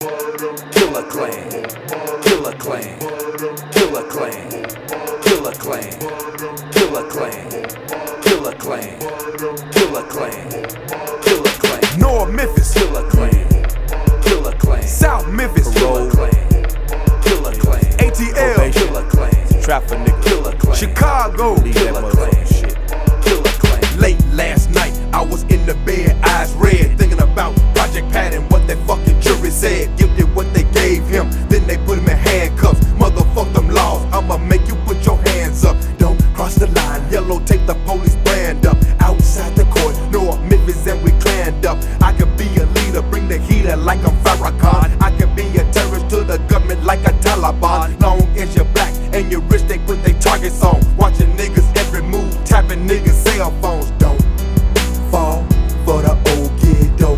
Killer Clan, Killer Clan, Killer Clan, Killer Clan, Killer Clan, Killer Clan, Killer Clan, Killer Clan, North Memphis, Killer Clan, Killer Clan, South Memphis, Killer Clan, Killer Clan, ATL, Killer Clan, Trap for niggas. Killer Clan, Chicago, Leave that Killer motherfucking Clan, shit. Killer Clan. Late last night, I was in the bed, eyes red, thinking about Project Pat and what that fucking jury said. Guilty what they gave him, then they put him in handcuffs. Motherfuck them laws, I'ma make you put your hands up. Don't cross the line, yellow tape the police brand up. Outside the court, North Memphis and we clanned up. I could be a leader, bring the heater like I'm Farrakhan. I could be a terrorist to the government like a Taliban. Long as you're black and you're rich, they put their targets on. Watching niggas every move, tapping niggas' cell phones. Don't fall for the old kid dope.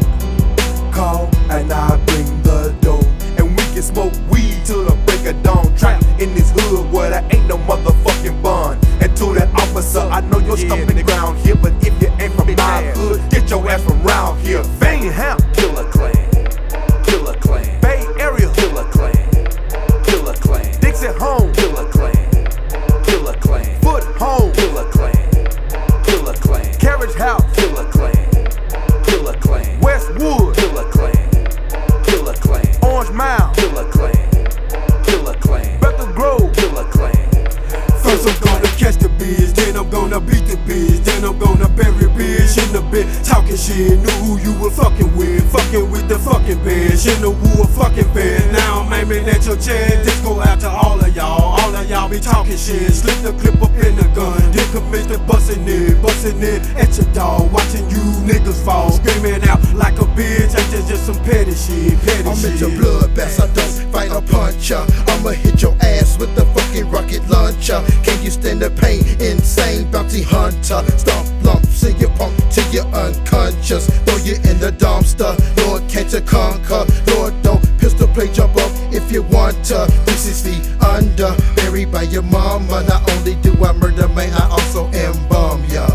Call and I bring the dope, and we can smoke weed till the break of dawn. Trapped in this hood where there ain't no motherfucking bond. And to that officer, I know you're stumping the ground here, but if you ain't from my hood, get your ass from round here. Vanham, Killer Clan, Killer Clan, Bay Area, Killer Clan, Killer Clan, Dixie Home, Killer Clan, Killer Clan, Foot Home, Killer Clan, Killer Clan, Carriage House, Killer Clan, Killer Clan, Westwood, Killer Clan, Killer Clan, Orange Mound, Killer Clan, Killer Clan, Bethel Grove. Killer Clan. First I'm gonna catch the bitch, then I'm gonna beat the bitch, then I'm gonna bury bitch in the bed. Talking shit, knew who you were fucking with the fucking bitch in the woo fucking bed. Now I'm aiming at your chest, this go out to all of y'all be talking shit. Slip the clip up in the gun, then commit to busting it at your dog. Watching you niggas fall, screaming out like a bitch, ain't just some petty shit, I'm at your bloodbath, I don't fight or punch ya. I'ma hit your ass with the fucking rocket launcher. Can you stand the pain? Insane bounty hunter. Stomp lumps in your punk till you're unconscious. Throw you in the dumpster. Lord, can't you conquer? Lord, don't pistol play, jump up if you want to. 360 under, buried by your mama. Not only do I murder, man, I also embalm ya.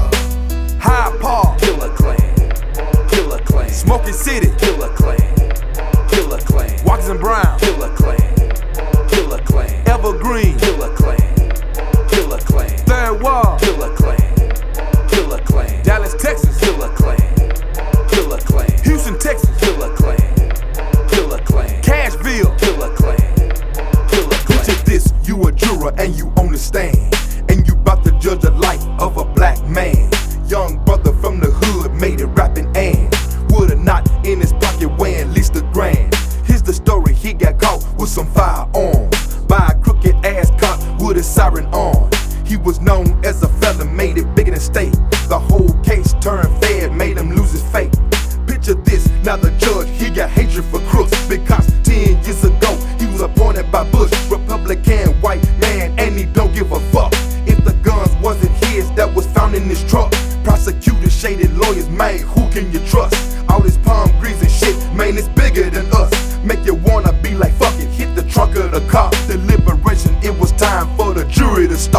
Hyde Park, Killer Clan, Killer Clan, Smoky City, Killer Clan, Killer Clan, Watson Brown, Killer Clan, Killer Clan, Evergreen, Killer Clan, Killer Clan, Third Wall, Killer Clan, Killer Clan, Dallas, Texas, Killer Clan, Killer Clan, Houston, Texas, Killer Clan, Killer Clan, Cashville. Killer Clan, Killer Clan. Picture this, you a juror and you on the stand, and you bout to judge the life of a black man. Young brother from the hood made it rapping and with a knot in his pocket weighing at least $1,000. Here's the story, he got caught with some firearms by a crooked ass cop with a siren on. He was known as a felon, made it bigger than state. The whole case turned fed, made him lose his faith. Picture this, now the judge, he got hatred for crooks, because 10 years ago he was appointed by Bush, Republican white man, and he don't give a fuck if the guns wasn't his that was found in his truck. Prosecutors, shaded lawyers, man, who can you trust? All this palm grease and shit, man, it's bigger than us. Make you wanna be like, fuck it, hit the trunk of the car. Deliberation, it was time for the jury to start.